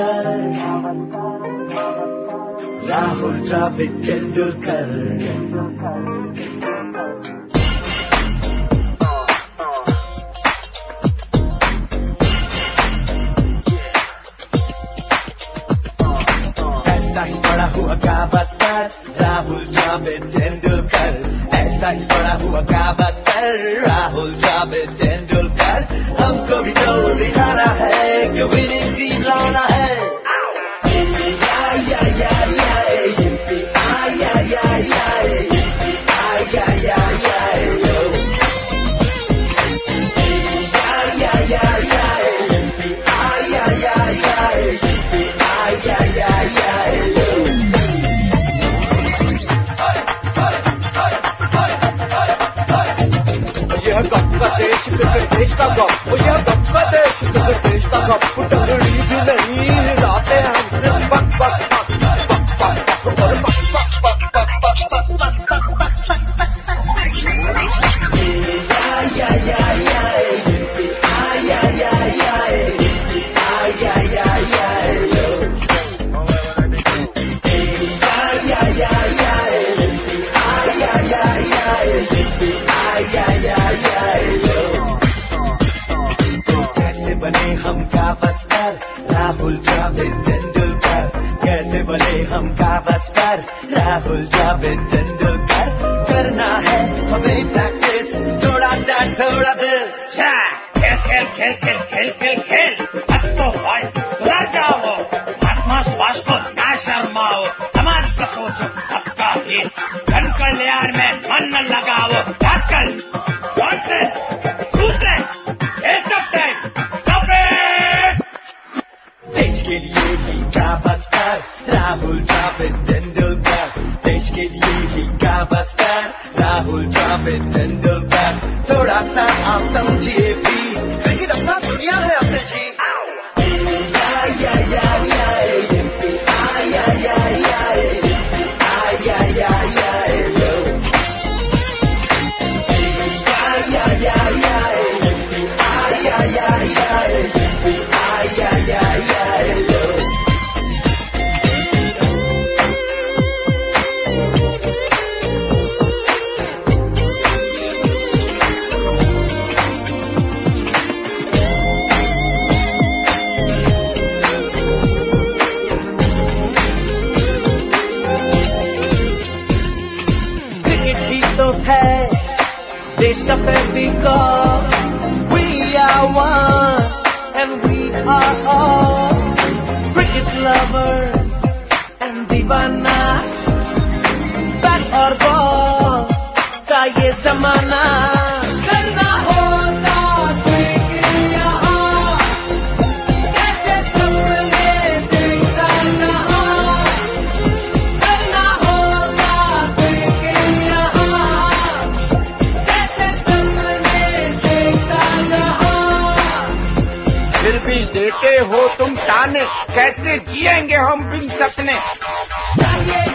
गावस्कर, राहुल द्रविड़ तेंदुलकर। ऐसा ही बड़ा हुआ गावस्कर, राहुल द्रविड़ तेंदुलकर। ऐसा ही बड़ा हुआ गावस्कर, राहुल द्रविड़ तेंदुलकर। हमको भी तो दिखाना है कि विनिंग टीम लाना है। देश का गप, यह गप का देश का गप, टंगड़ी भी नहीं हिलाते हम बक बक हम गावस्कर, राहुल द्रविड़ तेंदुलकर। कैसे बने हम गावस्कर, राहुल द्रविड़ तेंदुलकर। करना है हमें प्रैक्टिस, थोड़ा सा थोड़ा दिल। खेल खेल खेल खेल खेल खेल खेल, अब तो वॉइस सुधर जाओ, आत्मविश्वास को ना शर्माओ, समाज का सोचो सबका हित, घनकर लियार में मन न लगाओ। आजकल nonsense, useless, waste of time. देश के लिए ही गावस्कर, राहुल द्रविड़ तेंदुलकर। देश के लिए ही गावस्कर, राहुल द्रविड़ तेंदुलकर। थोड़ा सा आप समझिए भी, क्रिकेट अपना दुनिया है अपने जी। देश का फैसला, we are one and we are all cricket lovers and दीवाना, बैट और बॉल का ये जमाना। करना होता क्रिकेट यहाँ, कैसे सपने देखता जहाँ। करना होता क्रिकेट यहाँ, फिर भी देते हो तुम ताने, कैसे जिएंगे हम बिन सपने।